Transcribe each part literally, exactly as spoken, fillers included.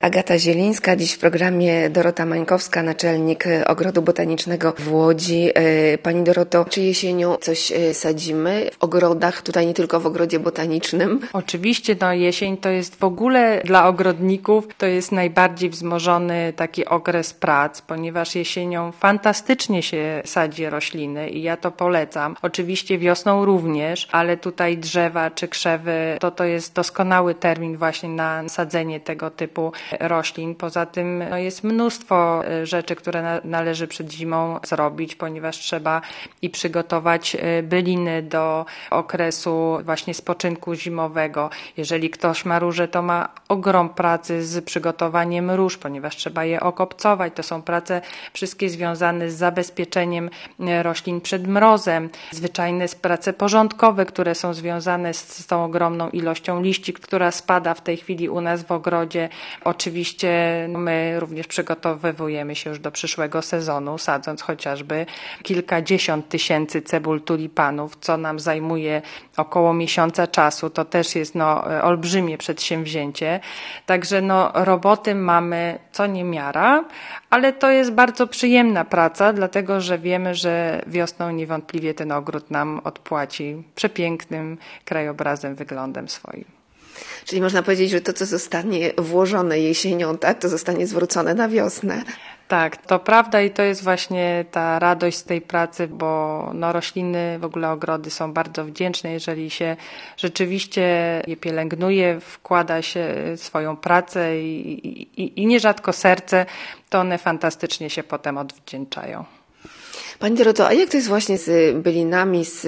Agata Zielińska, dziś w programie Dorota Mańkowska, naczelnik Ogrodu Botanicznego w Łodzi. Pani Doroto, czy jesienią coś sadzimy w ogrodach, tutaj nie tylko w ogrodzie botanicznym? Oczywiście, no jesień to jest w ogóle dla ogrodników, to jest najbardziej wzmożony taki okres prac, ponieważ jesienią fantastycznie się sadzi rośliny i ja to polecam. Oczywiście wiosną również, ale tutaj drzewa czy krzewy, to to jest doskonały termin właśnie na sadzenie tego typu roślin. Poza tym no, jest mnóstwo rzeczy, które na, należy przed zimą zrobić, ponieważ trzeba i przygotować byliny do okresu właśnie spoczynku zimowego. Jeżeli ktoś ma róże, to ma ogrom pracy z przygotowaniem róż, ponieważ trzeba je okopcować. To są prace wszystkie związane z zabezpieczeniem roślin przed mrozem. Zwyczajne prace porządkowe, które są związane z, z tą ogromną ilością liści, która spada w tej chwili u nas w ogrodzie. Oczywiście my również przygotowujemy się już do przyszłego sezonu, sadząc chociażby kilkadziesiąt tysięcy cebul tulipanów, co nam zajmuje około miesiąca czasu. To też jest no, olbrzymie przedsięwzięcie. Także no, roboty mamy co niemiara, ale to jest bardzo przyjemna praca, dlatego że wiemy, że wiosną niewątpliwie ten ogród nam odpłaci przepięknym krajobrazem, wyglądem swoim. Czyli można powiedzieć, że to, co zostanie włożone jesienią, tak, to zostanie zwrócone na wiosnę. Tak, to prawda i to jest właśnie ta radość z tej pracy, bo no, rośliny, w ogóle ogrody są bardzo wdzięczne, jeżeli się rzeczywiście je pielęgnuje, wkłada się swoją pracę i, i, i nierzadko serce, to one fantastycznie się potem odwdzięczają. Pani Doroto, a jak to jest właśnie z bylinami, z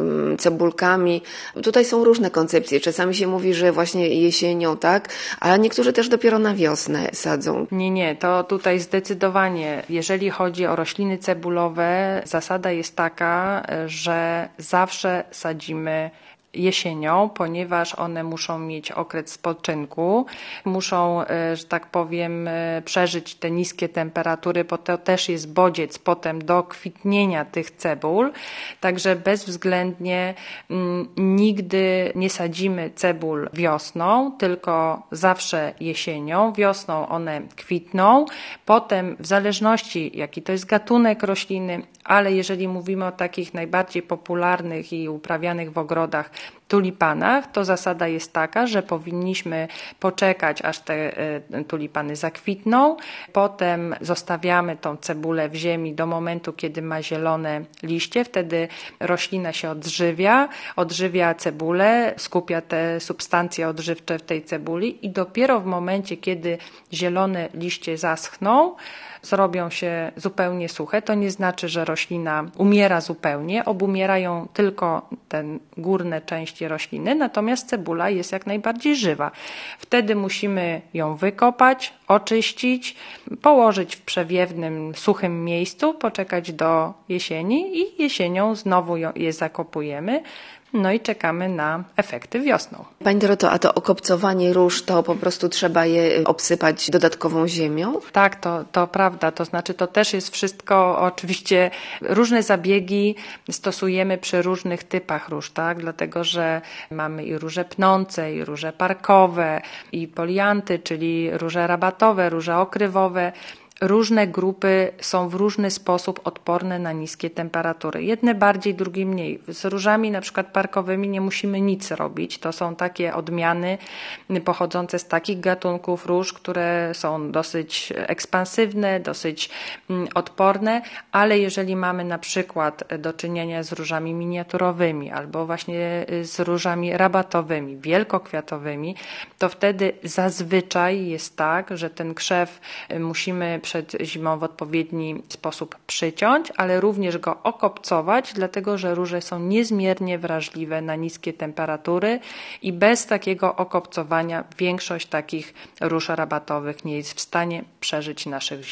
cebulkami? Tutaj są różne koncepcje. Czasami się mówi, że właśnie jesienią, tak? A niektórzy też dopiero na wiosnę sadzą. Nie, nie, to tutaj zdecydowanie, jeżeli chodzi o rośliny cebulowe, zasada jest taka, że zawsze sadzimy jesienią, ponieważ one muszą mieć okres spoczynku, muszą, że tak powiem, przeżyć te niskie temperatury, bo to też jest bodziec potem do kwitnienia tych cebul, także bezwzględnie m, nigdy nie sadzimy cebul wiosną, tylko zawsze jesienią. Wiosną one kwitną, potem w zależności jaki to jest gatunek rośliny, ale jeżeli mówimy o takich najbardziej popularnych i uprawianych w ogrodach tulipanach, to zasada jest taka, że powinniśmy poczekać, aż te tulipany zakwitną. Potem zostawiamy tą cebulę w ziemi do momentu, kiedy ma zielone liście. Wtedy roślina się odżywia, odżywia cebulę, skupia te substancje odżywcze w tej cebuli i dopiero w momencie, kiedy zielone liście zaschną, zrobią się zupełnie suche. To nie znaczy, że roślina umiera zupełnie, obumierają tylko te górne części rośliny, natomiast cebula jest jak najbardziej żywa. Wtedy musimy ją wykopać, oczyścić, położyć w przewiewnym, suchym miejscu, poczekać do jesieni i jesienią znowu je zakopujemy. No i czekamy na efekty wiosną. Pani Doroto, a to okopcowanie róż, to po prostu trzeba je obsypać dodatkową ziemią? Tak, to, to prawda. To znaczy to też jest wszystko, oczywiście różne zabiegi stosujemy przy różnych typach róż, tak? Dlatego, że mamy i róże pnące, i róże parkowe, i polianty, czyli róże rabatowe, róże okrywowe. Różne grupy są w różny sposób odporne na niskie temperatury. Jedne bardziej, drugie mniej. Z różami na przykład parkowymi nie musimy nic robić. To są takie odmiany pochodzące z takich gatunków róż, które są dosyć ekspansywne, dosyć odporne, ale jeżeli mamy na przykład do czynienia z różami miniaturowymi albo właśnie z różami rabatowymi, wielkokwiatowymi, to wtedy zazwyczaj jest tak, że ten krzew musimy przed zimą w odpowiedni sposób przyciąć, ale również go okopcować, dlatego że róże są niezmiernie wrażliwe na niskie temperatury i bez takiego okopcowania większość takich róż rabatowych nie jest w stanie przeżyć naszych zim.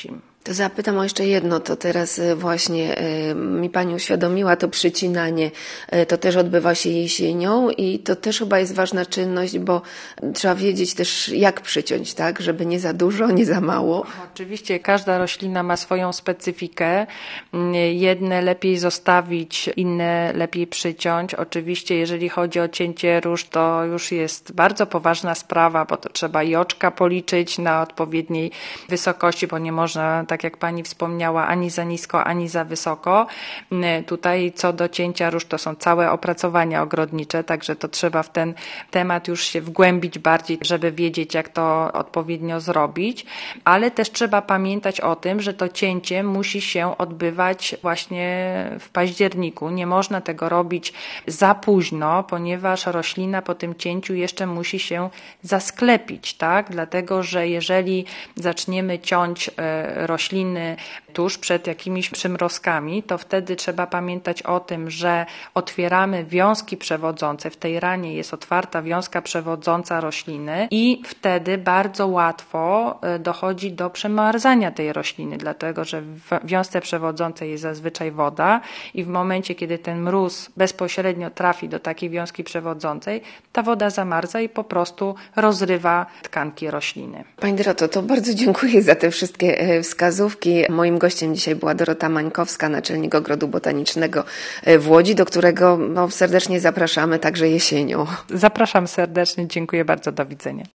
To zapytam o jeszcze jedno, to teraz właśnie mi Pani uświadomiła, to przycinanie, to też odbywa się jesienią i to też chyba jest ważna czynność, bo trzeba wiedzieć też jak przyciąć, tak, żeby nie za dużo, nie za mało. Oczywiście każda roślina ma swoją specyfikę, jedne lepiej zostawić, inne lepiej przyciąć. Oczywiście jeżeli chodzi o cięcie róż, to już jest bardzo poważna sprawa, bo to trzeba i oczka policzyć na odpowiedniej wysokości, bo nie można, tak jak Pani wspomniała, ani za nisko, ani za wysoko. Tutaj co do cięcia róż to są całe opracowania ogrodnicze, także to trzeba w ten temat już się wgłębić bardziej, żeby wiedzieć, jak to odpowiednio zrobić, ale też trzeba pamiętać o tym, że to cięcie musi się odbywać właśnie w październiku. Nie można tego robić za późno, ponieważ roślina po tym cięciu jeszcze musi się zasklepić, tak? Dlatego, że jeżeli zaczniemy ciąć rośliny tuż przed jakimiś przymrozkami, to wtedy trzeba pamiętać o tym, że otwieramy wiązki przewodzące. W tej ranie jest otwarta wiązka przewodząca rośliny i wtedy bardzo łatwo dochodzi do przemarzania tej rośliny, dlatego że w wiązce przewodzącej jest zazwyczaj woda i w momencie, kiedy ten mróz bezpośrednio trafi do takiej wiązki przewodzącej, ta woda zamarza i po prostu rozrywa tkanki rośliny. Pani Doroto, to bardzo dziękuję za te wszystkie wskazówki. Moim gościem dzisiaj była Dorota Mańkowska, naczelnik Ogrodu Botanicznego w Łodzi, do którego no, serdecznie zapraszamy także jesienią. Zapraszam serdecznie, dziękuję bardzo, do widzenia.